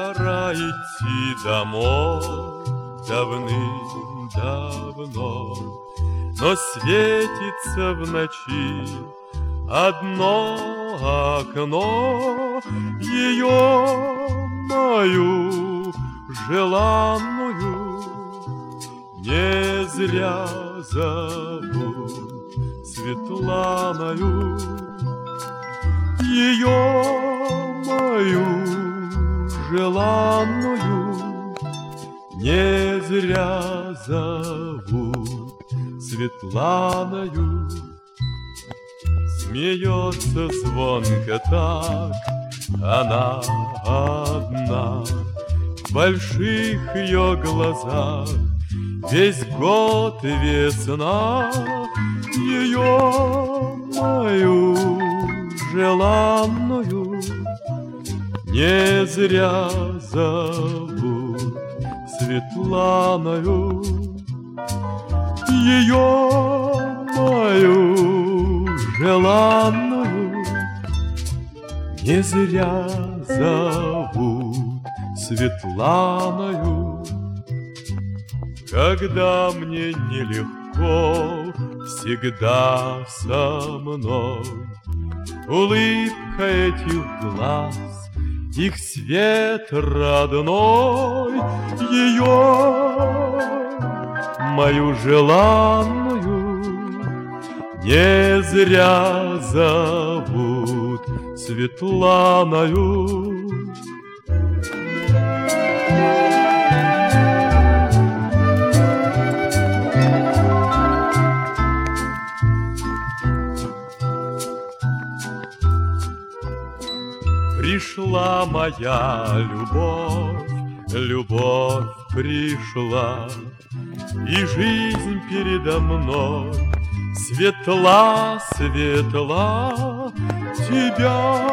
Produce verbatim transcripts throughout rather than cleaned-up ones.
Пора идти домой давным-давно, но светится в ночи одно окно, ее мою желанную не зря зовут Светланою. Ее мою желанную не зря зовут Светланою. Смеется звонко так она одна, в больших ее глазах весь год весна. Ее мою желанную не зря зовут Светланою. Ее мою желанную не зря зовут Светланою. Когда мне нелегко, всегда со мной улыбка этих глаз, их свет родной. Ее мою желанную не зря зовут Светланою. Пришла моя любовь, любовь пришла, и жизнь передо мной светла, светла. Тебя,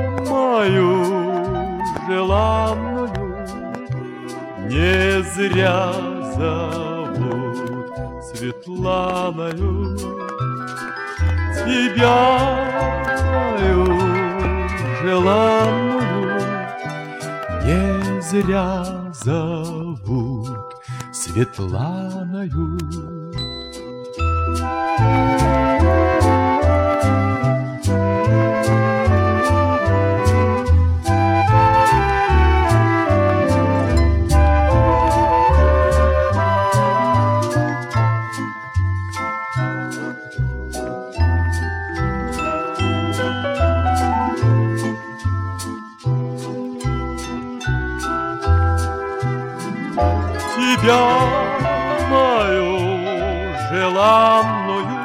мою желанную, не зря зовут Светланою. Тебя, мою желанную, не зря зовут Светланою. Тебя, мою желанную,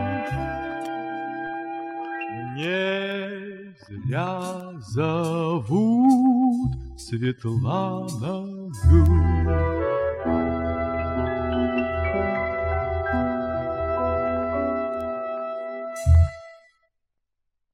не зря зовут Светланою.